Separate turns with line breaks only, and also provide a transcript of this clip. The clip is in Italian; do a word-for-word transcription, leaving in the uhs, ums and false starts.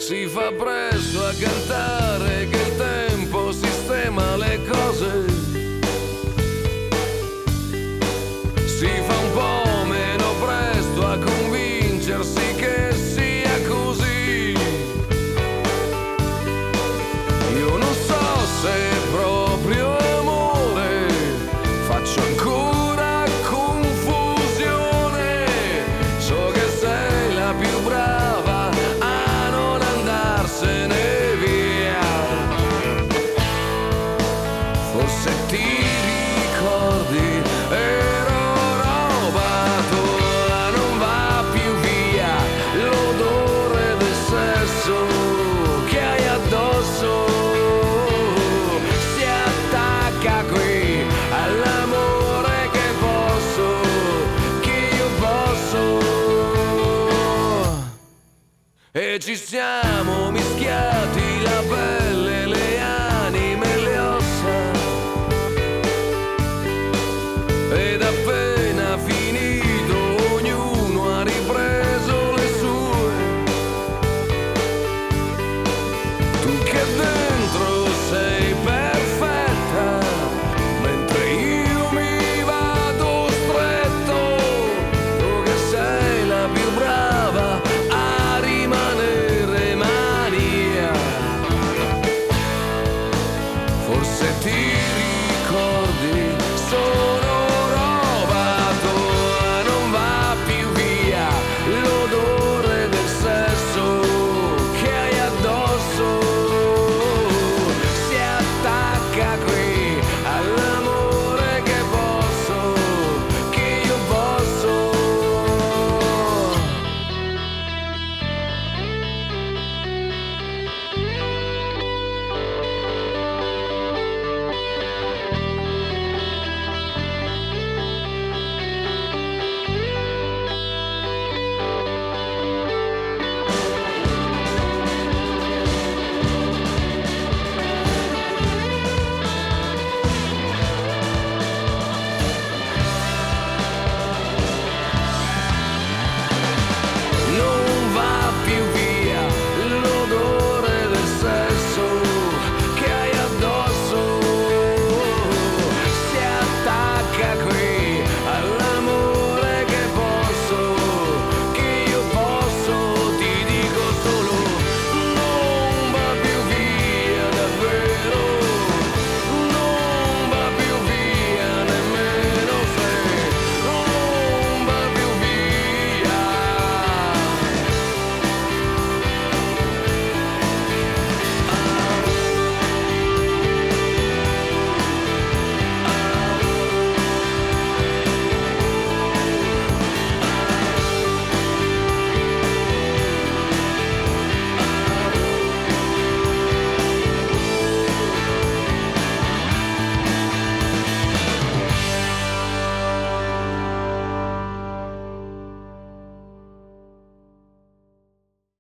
Si fa presto a cantare che il tempo sistema le cose. Si fa un po' meno presto a convincersi che sia così. Io non so se è proprio amore, faccio ancora confusione. So che sei la più brava a non andarsene via. Forse ti ricordi, ero roba tua, non va più via l'odore del sesso che hai addosso. Si attacca qui all'amore che posso, che io posso. E ci siamo mischiati la pelle e le